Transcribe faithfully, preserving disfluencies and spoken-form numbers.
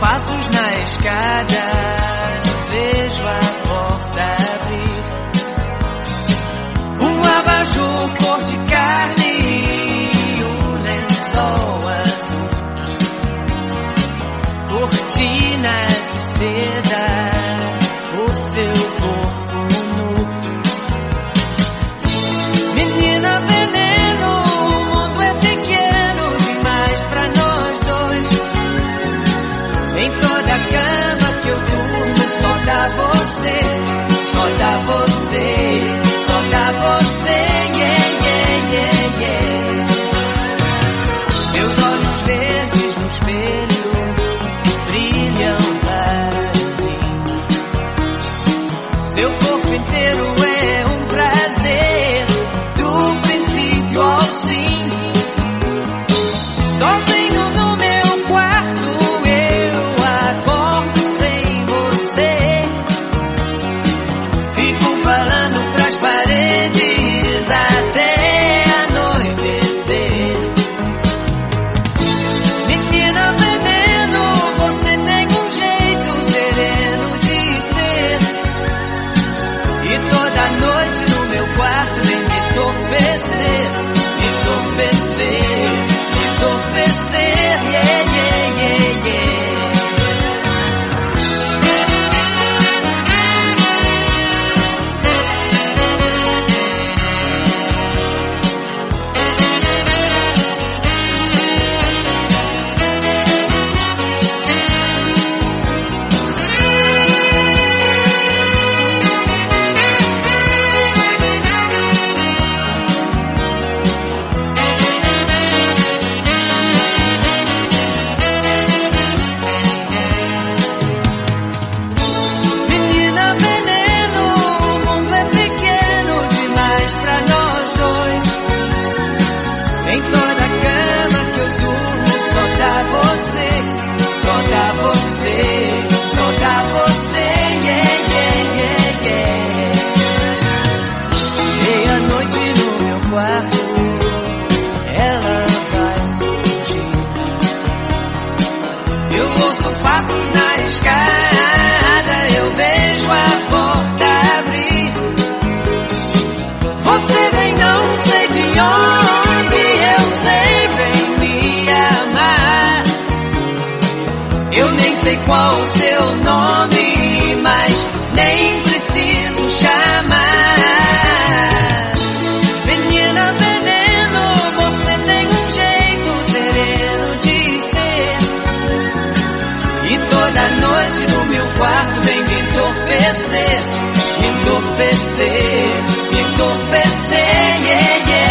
passos na escada, vejo a porta abrir. Um abajur cor de carne e o lençol azul, cortinas de seda, o seu corpo nu. Menina veneno, o mundo é pequeno demais pra nós dois. Em toda a cama que eu durmo só dá você, só dá você, só dá você, yeah, yeah, yeah, yeah. Meus olhos verdes no espelho brilham para mim. Seu corpo inteiro é um prazer, do princípio ao fim. Sozinho no meu quarto eu acordo sem você. Fico falando pras paredes até anoitecer. Menina veneno, você tem um jeito sereno de ser. E toda noite no meu quarto vem me entorpecer, me entorpecer, me entorpecer, yeah, yeah, yeah, yeah. Menina veneno, o mundo é pequeno demais pra nós dois. Em toda a cama que eu durmo só dá você, só dá você, só dá você, yeah, yeah, yeah, yeah. Meia-noite no meu quarto ela vai surgir. Eu ouço passos na escada, eu vejo a porta abrir. Você vem não sei de onde, eu sei, vem me amar. Eu nem sei qual o seu nome, mas nem preciso chamar. Menina veneno, você tem um jeito sereno de ser. E toda noite no meu quarto vem me entorpecer, me entorpecer, me entorpecer, yeah, yeah.